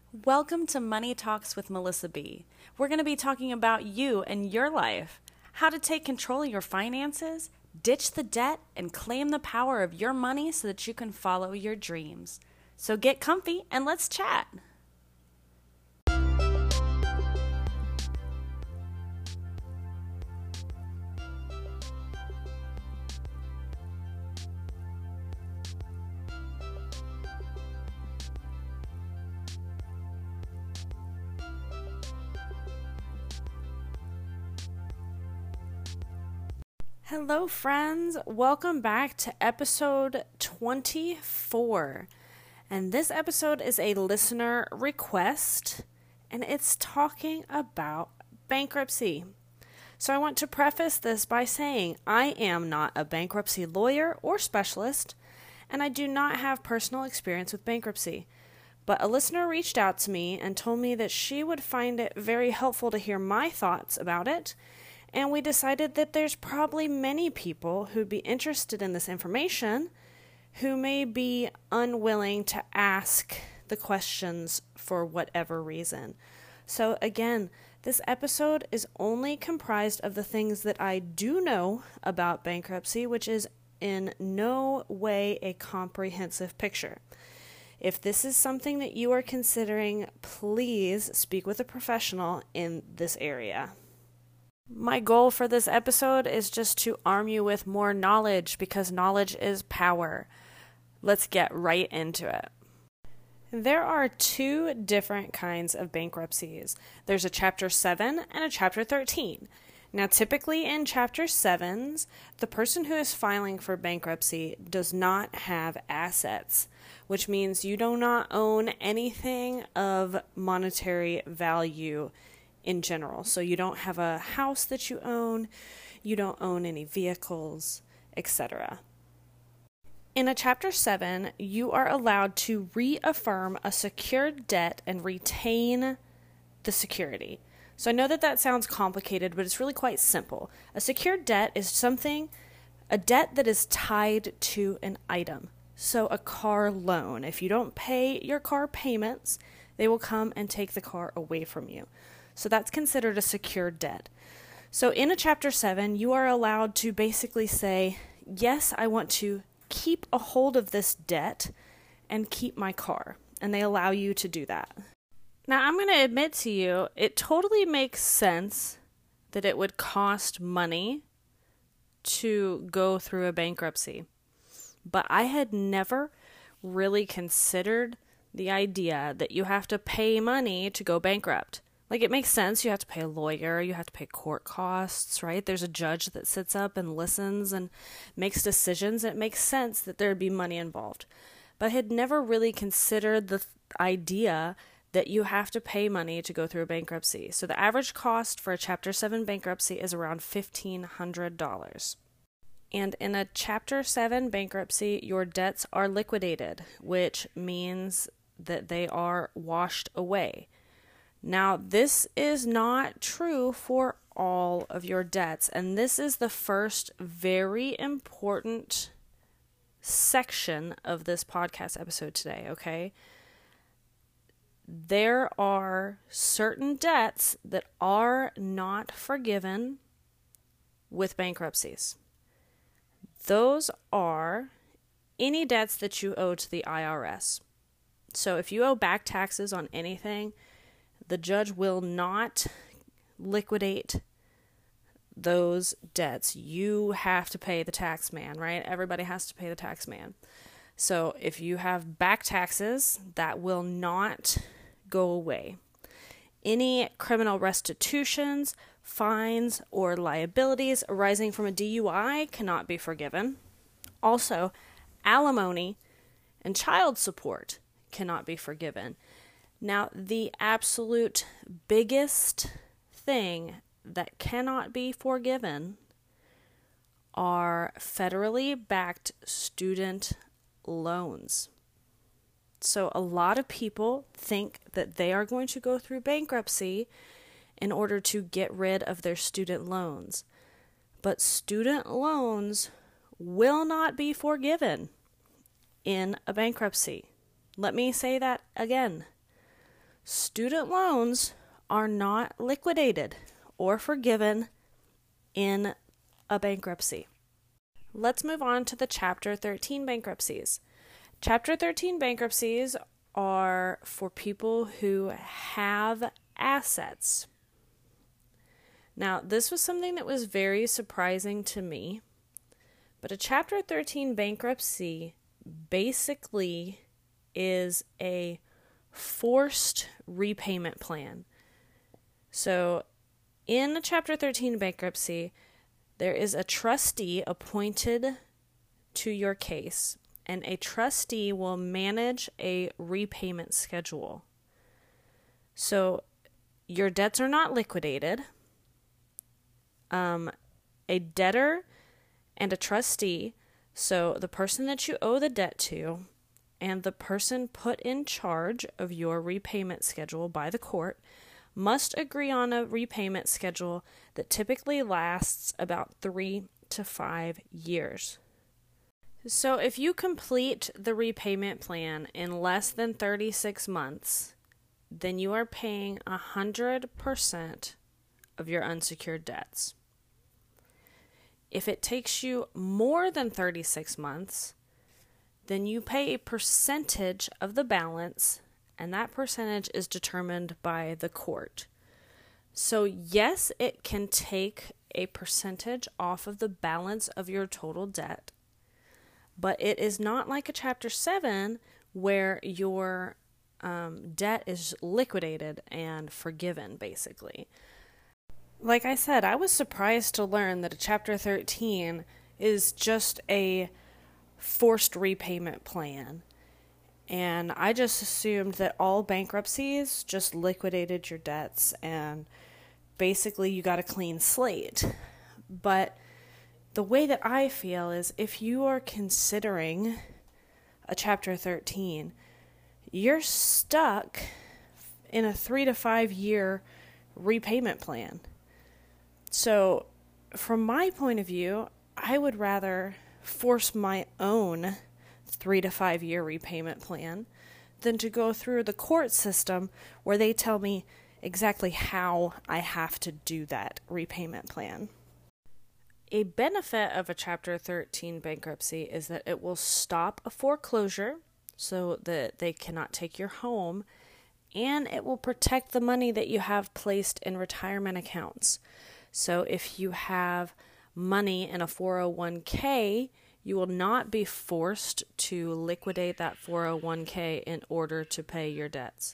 Welcome to Money Talks with Melissa B. We're going to be talking about you and your life, how to take control of your finances, ditch the debt, and claim the power of your money so that you can follow your dreams. So get comfy and let's chat. Hello, friends. Welcome back to episode 24. And this episode is a listener request, and it's talking about bankruptcy. So I want to preface this by saying I am not a bankruptcy lawyer or specialist, and I do not have personal experience with bankruptcy. But a listener reached out to me and told me that she would find it very helpful to hear my thoughts about it. And we decided that there's probably many people who'd be interested in this information who may be unwilling to ask the questions for whatever reason. So again, this episode is only comprised of the things that I do know about bankruptcy, which is in no way a comprehensive picture. If this is something that you are considering, please speak with a professional in this area. My goal for this episode is just to arm you with more knowledge because knowledge is power. Let's get right into it. There are two different kinds of bankruptcies. There's a Chapter 7 and a Chapter 13. Now, typically in Chapter 7s, the person who is filing for bankruptcy does not have assets, which means you do not own anything of monetary value in general. So you don't have a house that you own, you don't own any vehicles, etc. In a Chapter 7, you are allowed to reaffirm a secured debt and retain the security. So I know that sounds complicated, but it's really quite simple. A secured debt is a debt that is tied to an item. So a car loan. If you don't pay your car payments, they will come and take the car away from you. So that's considered a secured debt. So in a Chapter 7, you are allowed to basically say, yes, I want to keep a hold of this debt and keep my car. And they allow you to do that. Now, I'm going to admit to you, it totally makes sense that it would cost money to go through a bankruptcy. But I had never really considered the idea that you have to pay money to go bankrupt. Like, it makes sense. You have to pay a lawyer. You have to pay court costs, right? There's a judge that sits up and listens and makes decisions. It makes sense that there'd be money involved. But I had never really considered the idea that you have to pay money to go through a bankruptcy. So the average cost for a Chapter 7 bankruptcy is around $1,500. And in a Chapter 7 bankruptcy, your debts are liquidated, which means that they are washed away. Now, this is not true for all of your debts, and this is the first very important section of this podcast episode today, okay? There are certain debts that are not forgiven with bankruptcies. Those are any debts that you owe to the IRS. So if you owe back taxes on anything, the judge will not liquidate those debts. You have to pay the tax man, right? Everybody has to pay the tax man. So if you have back taxes, that will not go away. Any criminal restitutions, fines, or liabilities arising from a DUI cannot be forgiven. Also, alimony and child support cannot be forgiven. Now, the absolute biggest thing that cannot be forgiven are federally backed student loans. So a lot of people think that they are going to go through bankruptcy in order to get rid of their student loans. But student loans will not be forgiven in a bankruptcy. Let me say that again. student loans are not liquidated or forgiven in a bankruptcy. Let's move on to the Chapter 13 bankruptcies. Chapter 13 bankruptcies are for people who have assets. Now, this was something that was very surprising to me, but a Chapter 13 bankruptcy basically is a forced repayment plan. So, in a Chapter 13 bankruptcy, there is a trustee appointed to your case, and a trustee will manage a repayment schedule. So, your debts are not liquidated. A debtor and a trustee, so the person that you owe the debt to, and the person put in charge of your repayment schedule by the court, must agree on a repayment schedule that typically lasts about 3 to 5 years. So if you complete the repayment plan in less than 36 months, then you are paying 100% of your unsecured debts. If it takes you more than 36 months, then you pay a percentage of the balance, and that percentage is determined by the court. So yes, it can take a percentage off of the balance of your total debt, but it is not like a Chapter 7 where your debt is liquidated and forgiven, basically. Like I said, I was surprised to learn that a Chapter 13 is just a forced repayment plan. And I just assumed that all bankruptcies just liquidated your debts and basically you got a clean slate. But the way that I feel is if you are considering a Chapter 13, you're stuck in a 3 to 5 year repayment plan. So, from my point of view, I would rather force my own 3 to 5 year repayment plan than to go through the court system where they tell me exactly how I have to do that repayment plan. A benefit of a Chapter 13 bankruptcy is that it will stop a foreclosure so that they cannot take your home, and it will protect the money that you have placed in retirement accounts. So if you have money in a 401k, you will not be forced to liquidate that 401k in order to pay your debts.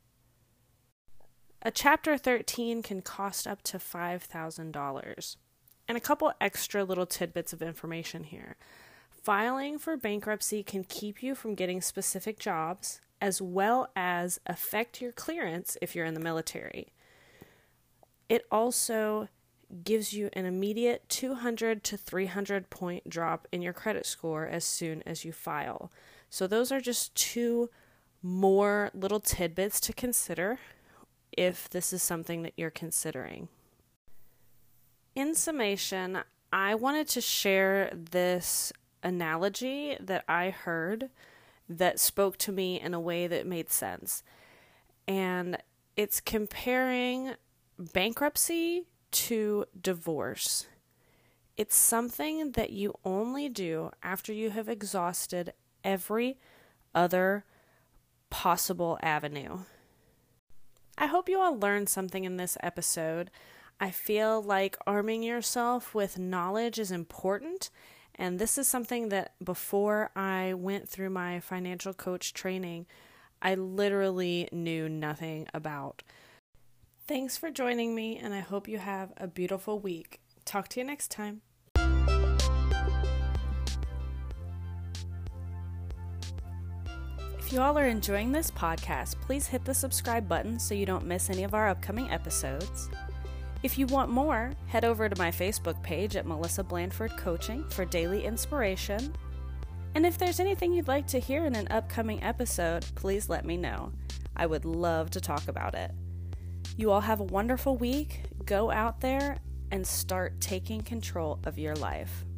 A Chapter 13 can cost up to $5,000. And a couple extra little tidbits of information here. Filing for bankruptcy can keep you from getting specific jobs, as well as affect your clearance if you're in the military. It also gives you an immediate 200 to 300 point drop in your credit score as soon as you file. So those are just two more little tidbits to consider if this is something that you're considering. In summation, I wanted to share this analogy that I heard that spoke to me in a way that made sense. And it's comparing bankruptcy to divorce. It's something that you only do after you have exhausted every other possible avenue. I hope you all learned something in this episode. I feel like arming yourself with knowledge is important, and this is something that before I went through my financial coach training, I literally knew nothing about. Thanks for joining me, and I hope you have a beautiful week. Talk to you next time. If you all are enjoying this podcast, please hit the subscribe button so you don't miss any of our upcoming episodes. If you want more, head over to my Facebook page at Melissa Blandford Coaching for daily inspiration. And if there's anything you'd like to hear in an upcoming episode, please let me know. I would love to talk about it. You all have a wonderful week. Go out there and start taking control of your life.